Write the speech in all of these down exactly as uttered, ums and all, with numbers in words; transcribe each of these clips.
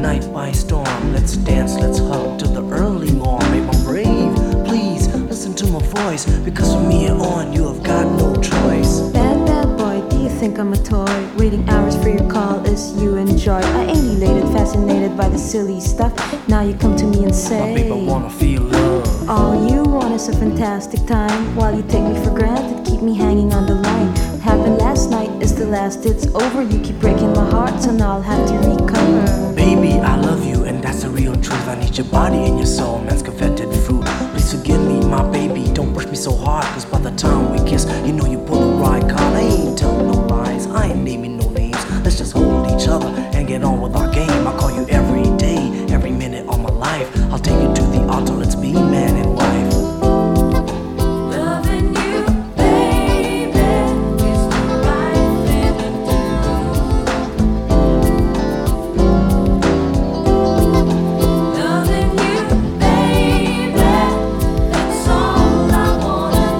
night by storm. Let's dance, let's hug till the early morn. Babe, I'm brave, please listen to my voice, because from here on you have got no choice. Bad, bad boy, do you think I'm a toy? Waiting hours for your call as you enjoy. I ain't elated, fascinated by the silly stuff. Now you come to me and say, my babe, I wanna feel love. all you want is a fantastic time, while you take me for granted, keep me hanging on the line. What happened last night is the last, it's over. You keep breaking my heart, so now I'll have to recover. Baby, I love you, and that's the real truth. I need your body and your soul, man's coveted fruit. Please forgive me, my baby, don't push me so hard, cause by the time we kiss, you know you pull the right card. I ain't telling no lies, I ain't naming no names. Let's just hold each other and get on with our game. I call you every day, every minute of my life. I'll take you to the altar, let's be man and wife. Loving you, baby, is the right thing to do. Loving you, baby, that's all I wanna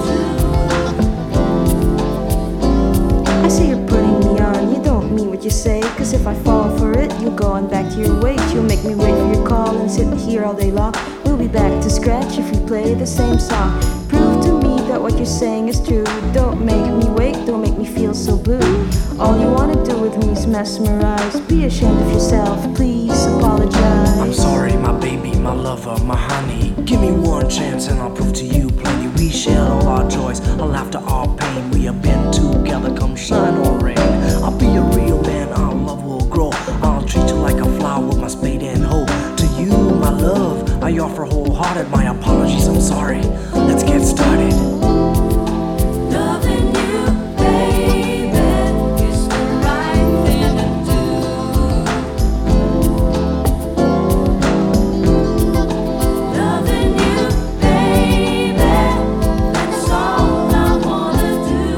do. I see you're putting me on, you don't mean what you say. Cause if I fall for it, you'll go on back to your ways. You'll make me wait for your call and sit here all day long. We'll be back to scratch if we play the same song. Prove to me that what you're saying is true. Don't make me wait, don't make me feel so blue. All you wanna do with me is mesmerize. Be ashamed of yourself, please apologize. I'm sorry, my baby, my lover, my honey. Give me one chance and I'll prove to you plainly. We shared all our joys, our laughter, our pain. We have been together, come shine or rain. I'll be a real man, our love will grow. I'll treat you like a flower with my spade and hoe. To you, my love, I offer wholehearted my apologies, I'm sorry. Let's get started. Loving you, baby, is the right thing to do. Loving you, baby, that's all I wanna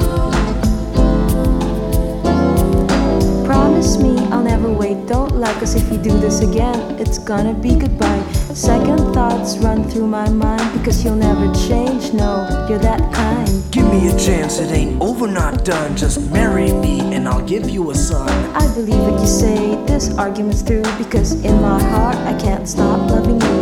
do. Promise me I'll never wait, don't lie, cause if you do this again, it's gonna be goodbye. Second thoughts run through my mind, because you'll never change, no, you're that kind. Give me a chance, it ain't over, not done. Just marry me and I'll give you a son. I believe what you say, this argument's through, because in my heart I can't stop loving you.